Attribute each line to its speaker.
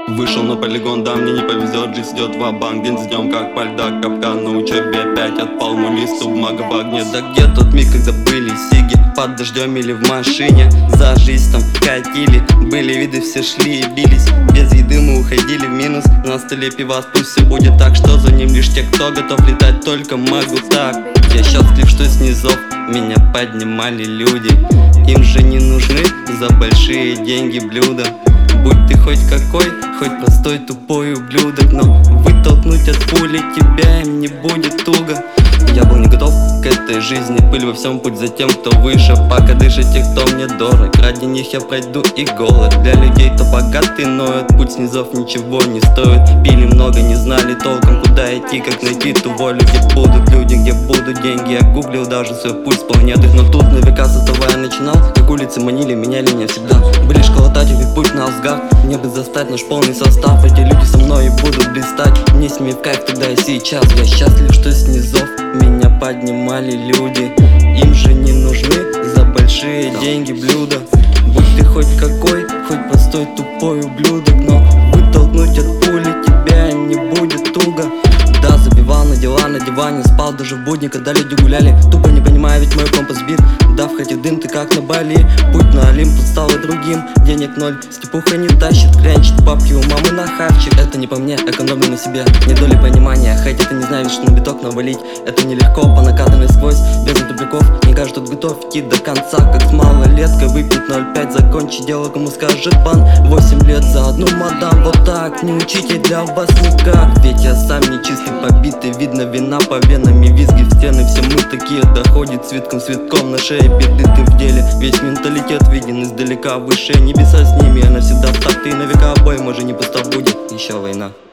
Speaker 1: Вышел на полигон, да мне не повезет, жизнь идет ва-банк. День за днем, как по льда, капкан на учебе. Опять отпал мой лист, бумага в огне. Да где тот миг, когда были сиги под дождем или в машине? За жизнь там катили, были виды, все шли и бились. Без еды мы уходили в минус, на столе пивас, пусть все будет так, что за ним лишь те, кто готов летать, только могу так. Я счастлив, что снизов меня поднимали люди. Им же не нужны за большие деньги блюда. Будь ты хоть какой, хоть простой тупой ублюдок, но вытолкнуть от пули тебя им не будет туго. Я был не готов к этой жизни, пыль во всем, путь за тем, кто выше. Пока дышат те, кто мне дорог, ради них я пройду и голод. Для людей, кто богатый ноет, путь снизов ничего не стоит. Пили много, не знали толком, куда идти, как найти ту волю. Где будут люди, где будут деньги. Я гуглил даже свой путь с планеты, но тут на века с этого я начинал. Как улицы манили, меняли меня всегда. Были школотати, ведь путь на Асгард. Мне бы застать наш полный состав, эти люди со мной и будут блистать. Мне с ними в кайф тогда и сейчас. Я счастлив, что снизов меня поднимали люди. Им же не нужны за большие деньги блюда. Будь ты хоть какой, хоть простой тупой ублюдок, но вытолкнуть от пули тебя им не будет туго. Да, забивал на дела на диване, спал даже в будни, когда люди гуляли. Тупо не понимаю, ведь мой компас бит. Да, входит дым, ты как на Бали. Путь на Олимп стал и другим. Денег ноль, степуха не тащит, клянчит бабки у мамы на хавчик. Это не по мне, экономлю на себе, не доли понимания. Хоть это не знаю, что на биток навалить это нелегко, по накатанной сквозь, без тупиков. Не каждый тут готов идти до конца, как с малолеткой. Выпить 0,5, закончить дело, кому скажет бан. 8 лет за одну мадам, вот так, не учите для вас никак. Ведь я сам не чистый, побитый, видно вина по венам и визги в стены. Все мы такие, доходит цветком на шее беды ты в деле. Весь менталитет виден издалека, выше небеса с ними. Я навсегда в такт и на века бой, может не пуста будет еще война.